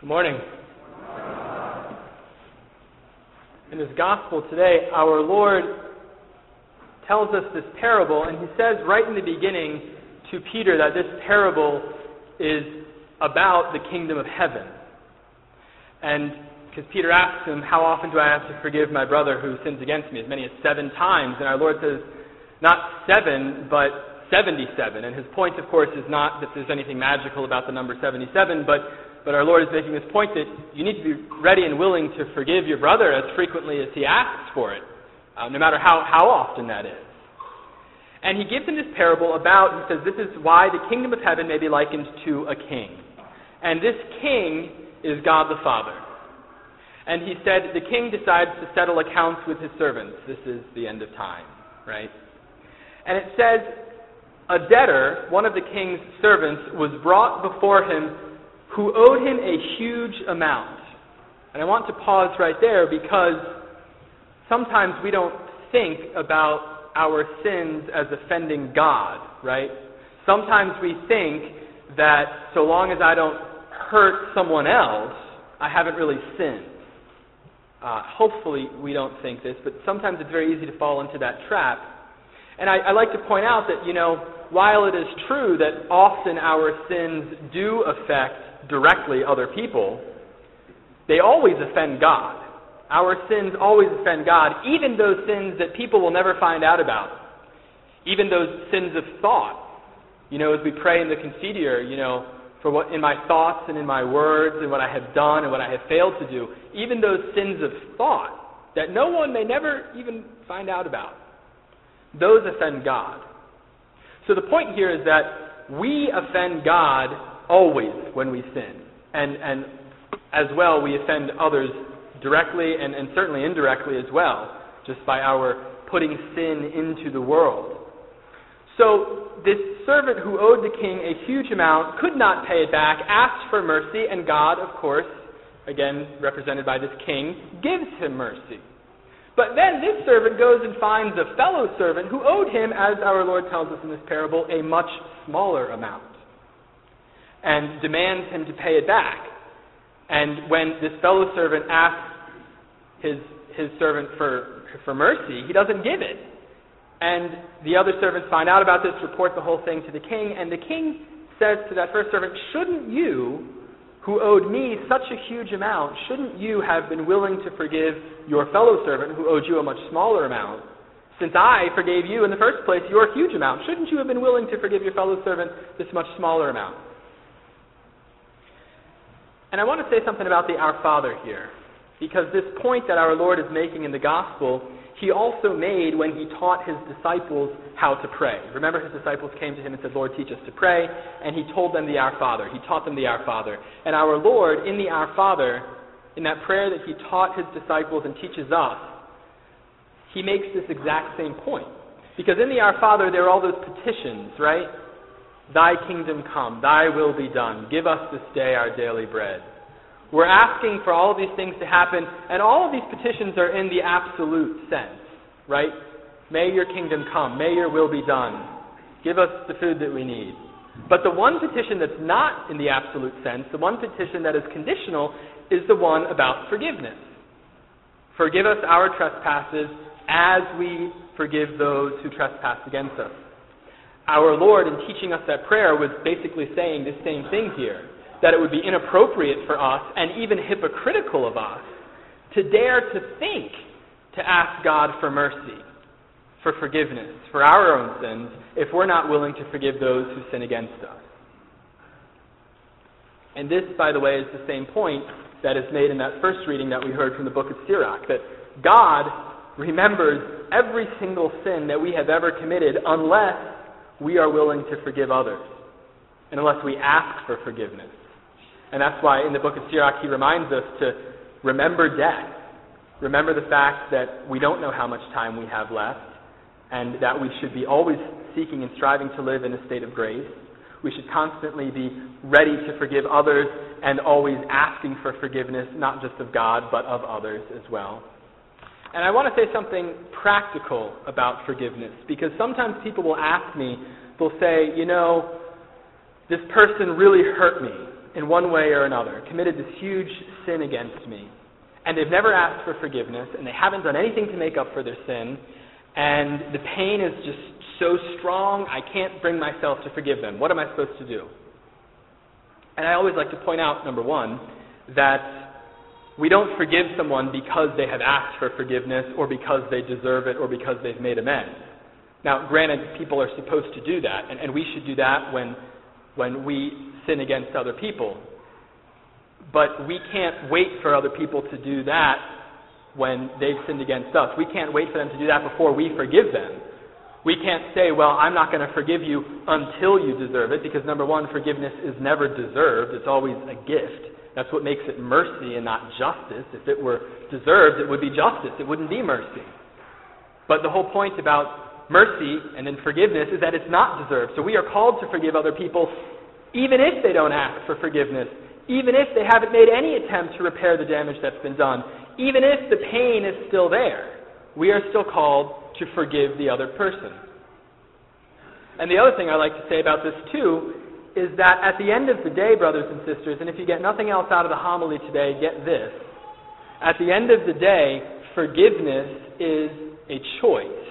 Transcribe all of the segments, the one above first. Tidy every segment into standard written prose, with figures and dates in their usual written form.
Good morning. In his gospel today, our Lord tells us this parable, and he says right in the beginning to Peter that this parable is about the kingdom of heaven. And because Peter asks him, how often do I have to forgive my brother who sins against me? As many as 7 times. And our Lord says, not 7, but 77. And his point, of course, is not that there's anything magical about the number 77, but our Lord is making this point that you need to be ready and willing to forgive your brother as frequently as he asks for it, no matter how often that is. And he gives him this parable about, he says, this is why the kingdom of heaven may be likened to a king. And this king is God the Father. And he said the king decides to settle accounts with his servants. This is the end of time, right? And it says, a debtor, one of the king's servants, was brought before him who owed him a huge amount. And I want to pause right there because sometimes we don't think about our sins as offending God, right? Sometimes we think that so long as I don't hurt someone else, I haven't really sinned. Hopefully we don't think this, but sometimes it's very easy to fall into that trap. And I like to point out that, while it is true that often our sins do affect directly other people, they always offend God. Our sins always offend God, even those sins that people will never find out about. Even those sins of thought. As we pray in the Confiteor, for what in my thoughts and in my words and what I have done and what I have failed to do, even those sins of thought that no one may never even find out about, those offend God. So the point here is that we offend God always when we sin. And as well, we offend others directly and certainly indirectly as well, just by our putting sin into the world. So this servant who owed the king a huge amount, could not pay it back, asked for mercy, and God, of course, again represented by this king, gives him mercy. But then this servant goes and finds a fellow servant who owed him, as our Lord tells us in this parable, a much smaller amount, and demands him to pay it back. And when this fellow servant asks his servant for mercy, he doesn't give it. And the other servants find out about this, report the whole thing to the king, and the king says to that first servant, shouldn't you, who owed me such a huge amount, shouldn't you have been willing to forgive your fellow servant who owed you a much smaller amount? Since I forgave you in the first place your huge amount, shouldn't you have been willing to forgive your fellow servant this much smaller amount? And I want to say something about the Our Father here, because this point that our Lord is making in the Gospel, he also made when he taught his disciples how to pray. Remember, his disciples came to him and said, Lord, teach us to pray, and he told them the Our Father. He taught them the Our Father. And our Lord, in the Our Father, in that prayer that he taught his disciples and teaches us, he makes this exact same point. Because in the Our Father, there are all those petitions, right? Thy kingdom come, thy will be done. Give us this day our daily bread. We're asking for all of these things to happen, and all of these petitions are in the absolute sense, right? May your kingdom come. May your will be done. Give us the food that we need. But the one petition that's not in the absolute sense, the one petition that is conditional, is the one about forgiveness. Forgive us our trespasses as we forgive those who trespass against us. Our Lord, in teaching us that prayer, was basically saying the same thing here, that it would be inappropriate for us and even hypocritical of us to dare to think to ask God for mercy, for forgiveness, for our own sins, if we're not willing to forgive those who sin against us. And this, by the way, is the same point that is made in that first reading that we heard from the book of Sirach, that God remembers every single sin that we have ever committed unless we are willing to forgive others, and unless we ask for forgiveness. And that's why in the book of Sirach he reminds us to remember death. Remember the fact that we don't know how much time we have left, and that we should be always seeking and striving to live in a state of grace. We should constantly be ready to forgive others and always asking for forgiveness, not just of God, but of others as well. And I want to say something practical about forgiveness, because sometimes people will ask me, they'll say, this person really hurt me, in one way or another, committed this huge sin against me, and they've never asked for forgiveness, and they haven't done anything to make up for their sin, and the pain is just so strong, I can't bring myself to forgive them. What am I supposed to do? And I always like to point out, number one, that we don't forgive someone because they have asked for forgiveness or because they deserve it or because they've made amends. Now, granted, people are supposed to do that, and we should do that when we sin against other people. But we can't wait for other people to do that when they've sinned against us. We can't wait for them to do that before we forgive them. We can't say, well, I'm not going to forgive you until you deserve it, because number one, forgiveness is never deserved. It's always a gift. That's what makes it mercy and not justice. If it were deserved, it would be justice. It wouldn't be mercy. But the whole point about mercy and then forgiveness is that it's not deserved. So we are called to forgive other people even if they don't ask for forgiveness, even if they haven't made any attempt to repair the damage that's been done, even if the pain is still there. We are still called to forgive the other person. And the other thing I like to say about this too is that at the end of the day, brothers and sisters, and if you get nothing else out of the homily today, get this. At the end of the day, forgiveness is a choice.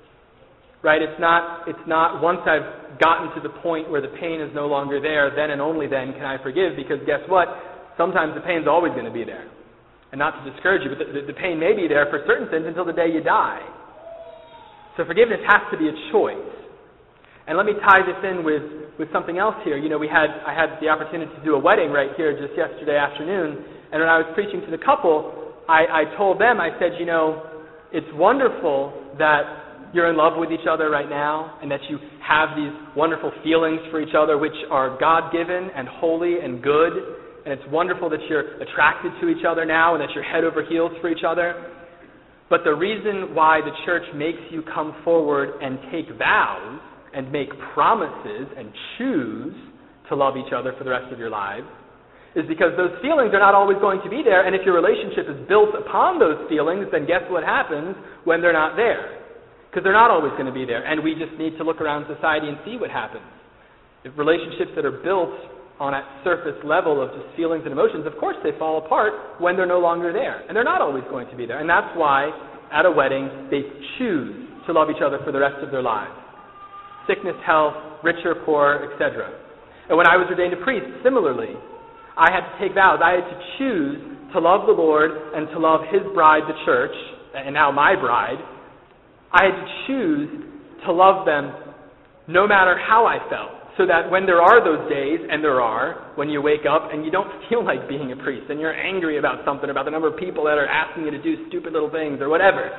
Right? It's not once I've gotten to the point where the pain is no longer there, then and only then can I forgive, because guess what? Sometimes the pain's always going to be there. And not to discourage you, but the pain may be there for certain sins until the day you die. So forgiveness has to be a choice. And let me tie this in with something else here. You know, I had the opportunity to do a wedding right here just yesterday afternoon, and when I was preaching to the couple, I told them, I said, you know, it's wonderful that you're in love with each other right now, and that you have these wonderful feelings for each other, which are God-given and holy and good, and it's wonderful that you're attracted to each other now and that you're head over heels for each other. But the reason why the church makes you come forward and take vows and make promises and choose to love each other for the rest of your lives is because those feelings are not always going to be there, and if your relationship is built upon those feelings, then guess what happens when they're not there? Because they're not always going to be there, and we just need to look around society and see what happens. If relationships that are built on that surface level of just feelings and emotions, of course they fall apart when they're no longer there, and they're not always going to be there. And that's why at a wedding they choose to love each other for the rest of their lives. Sickness, health, rich or poor, etc. And when I was ordained a priest, similarly, I had to take vows. I had to choose to love the Lord and to love His bride, the church, and now my bride. I had to choose to love them no matter how I felt, so that when there are those days, and there are, when you wake up and you don't feel like being a priest, and you're angry about something, about the number of people that are asking you to do stupid little things or whatever,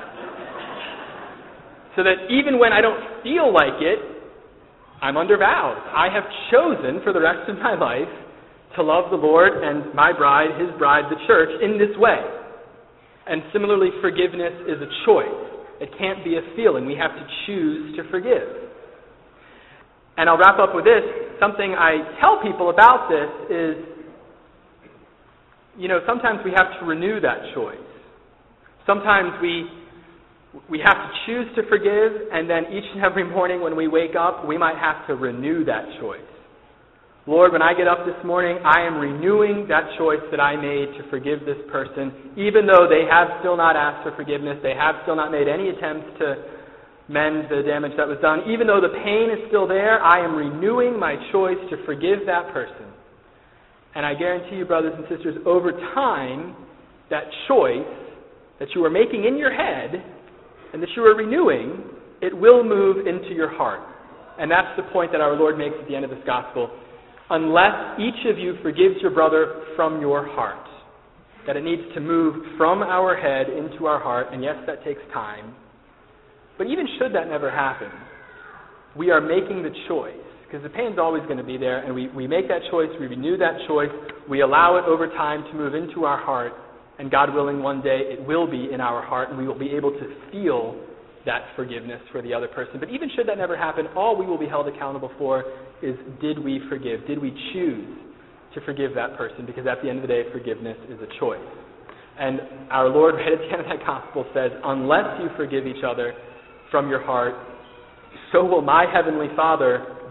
so that even when I don't feel like it, I'm under vows. I have chosen for the rest of my life to love the Lord and my bride, His bride, the church, in this way. And similarly, forgiveness is a choice. It can't be a feeling. We have to choose to forgive. And I'll wrap up with this. Something I tell people about this is, you know, sometimes we have to renew that choice. Sometimes we have to choose to forgive, and then each and every morning when we wake up, we might have to renew that choice. Lord, when I get up this morning, I am renewing that choice that I made to forgive this person, even though they have still not asked for forgiveness, they have still not made any attempts to mend the damage that was done. Even though the pain is still there, I am renewing my choice to forgive that person. And I guarantee you, brothers and sisters, over time, that choice that you are making in your head and that you are renewing, it will move into your heart. And that's the point that our Lord makes at the end of this gospel. Unless each of you forgives your brother from your heart. That it needs to move from our head into our heart, and yes, that takes time. But even should that never happen, we are making the choice, because the pain's always going to be there, and we make that choice, we renew that choice, we allow it over time to move into our heart, and God willing, one day it will be in our heart, and we will be able to feel that forgiveness for the other person. But even should that never happen, all we will be held accountable for is, did we forgive? Did we choose to forgive that person? Because at the end of the day, forgiveness is a choice. And our Lord, right at the end of that gospel, says, unless you forgive each other from your heart, so will my heavenly Father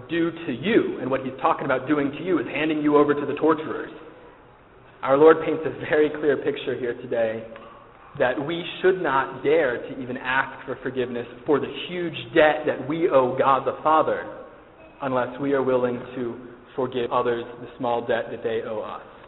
do to you. And what he's talking about doing to you is handing you over to the torturers. Our Lord paints a very clear picture here today that we should not dare to even ask for forgiveness for the huge debt that we owe God the Father unless we are willing to forgive others the small debt that they owe us.